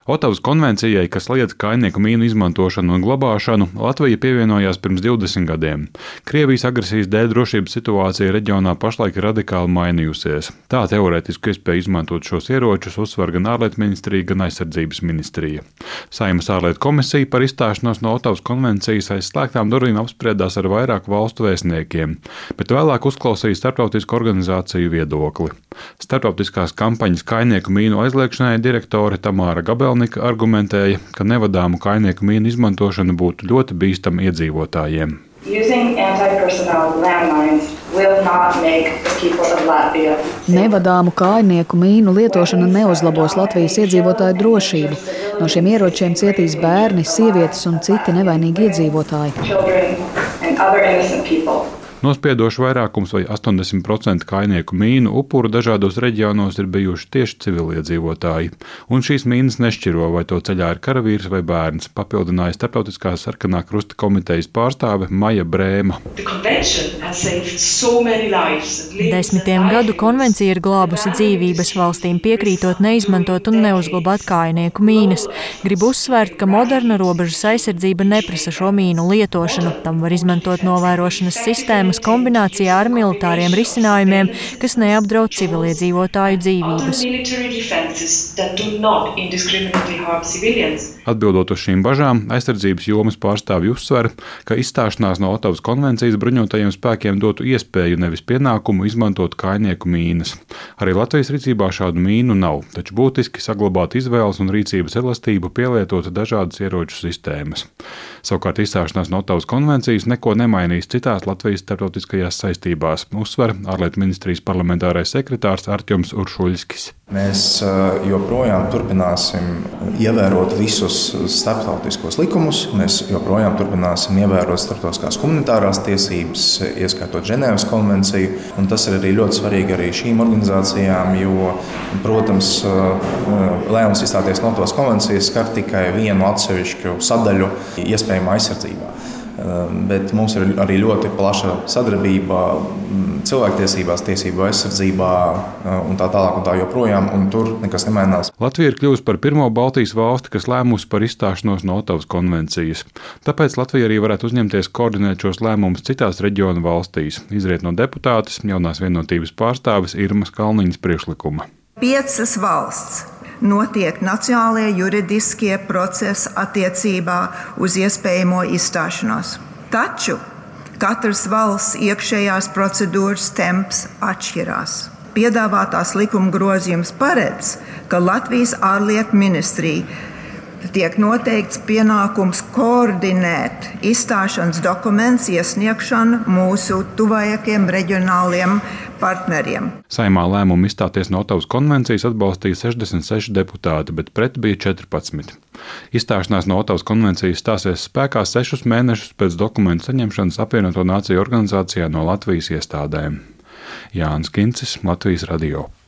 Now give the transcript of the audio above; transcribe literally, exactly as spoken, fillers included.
Otavas konvencijai, kas liedz kainieku mīnu izmantošanu un glabāšanu, Latvija pievienojās pirms divdesmit gadiem. Krievijas agresijas dēļ drošības situācija reģionā pašlaik ir radikāli mainījusies. Tā teorētiski iespēja izmantot šos ieročus uzsver gan ārlietu ministrija, gan aizsardzības ministrija. Saeimas ārlietu komisija par izstāšanos no Otavas konvencijas aiz slēgtām durvīm apspriedās ar vairāku valstu vēstniekiem, bet vēlāk uzklausīja starptautisku organizāciju viedokli. Starptautiskās kampaņas kainieku mīnu aizliegšanai direktore Tamāra Gabelnika argumentēja, ka nevadāmu kainieku mīnu izmantošana būtu ļoti bīstama iedzīvotājiem. Nevadāmu kainieku mīnu lietošana neuzlabos Latvijas iedzīvotāju drošību. No šiem ieročiem cietīs bērni, sievietes un citi nevainīgi iedzīvotāji. Nospiedošs vairākums vai astoņdesmit procenti kainieku mīnu upuru dažādos reģionos ir bijuši tieši civiliedzīvotāji, un šīs mīnas nešķiro, vai to ceļā ir karavīrs vai bērns, papildināja Starptautiskā sarkanā krusta komitejas pārstāve Maja Brēma. Desmitiem gadu konvencija ir glābusi dzīvības valstīm piekrītot neizmantot un neuzglabāt kainieku mīnas. Gribu uzsvērt, ka moderna robežas aizsardzība neprasa šo mīnu lietošanu. Tam var izmantot novērošanas sistēmas kombinācijā ar militāriem risinājumiem, kas neapdraud civiliedzīvotāju dzīvības. Atbildot uz šīm bažām, aizsardzības jomas pārstāvji uzsver, ka izstāšanās no Otavas konvencijas bruņotajiem spēkiem dotu iespēju, nevis pienākumu izmantot kainieku mīnas. Arī Latvijas rīcībā šādu mīnu nav, taču būtiski saglabāt izvēles un rīcības elastību, pielietot dažādas ieroču sistēmas. Savukārt izstāšanās no Otavas konvencijas neko nemainīs citās Latvijas starptautiskajās saistībās, uzsver ārlietu ministrijas parlamentārais sekretārs Artjoms Uršuļskis. Mēs joprojām turpināsim ievērot visus starptautiskos likumus, mēs joprojām turpināsim ievērot starptautiskās humanitārās tiesības, ieskaitot Ženēvas konvenciju, un tas ir arī ļoti svarīgi arī šīm organizācijām, jo, protams, lēmums izstāties no Otavas konvencijas skar tikai vienu atsevišķu sadaļu iespējamā aizsardzībā. Bet mums ir arī ļoti plaša sadarbība cilvēktiesībās, tiesību aizsardzībā un tā tālāk un tā joprojām, un tur nekas nemainās. Latvija ir kļuvusi par pirmo Baltijas valsti, kas lēmusi par izstāšanos no Otavas konvencijas. Tāpēc Latvija arī varētu uzņemties koordinēt šos lēmumus citās reģionu valstīs, izriet no deputātes, jaunās vienotības pārstāves Irmas Kalniņas priekšlikuma. Piecas valsts. Notiek nacionālie juridiskie procesi attiecībā uz iespējamo izstāšanos. Taču katras valsts iekšējās procedūras temps atšķirās. Piedāvātās likuma grozījums paredz, ka Latvijas ārlietu ministrija tiek noteikts pienākums koordinēt izstāšanas dokumentus iesniegšanu mūsu tuvākajiem reģionāliem partneriem. Saeimā lēmumu izstāties no Otavas konvencijas atbalstīja sešdesmit seši deputāti, bet pret bija četrpadsmit. Izstāšanās no Otavas konvencijas stāsies spēkā sešus mēnešus pēc dokumentu saņemšanas Apvienoto Nāciju organizācijā no Latvijas iestādēm. Jānis Kincis, Latvijas radio.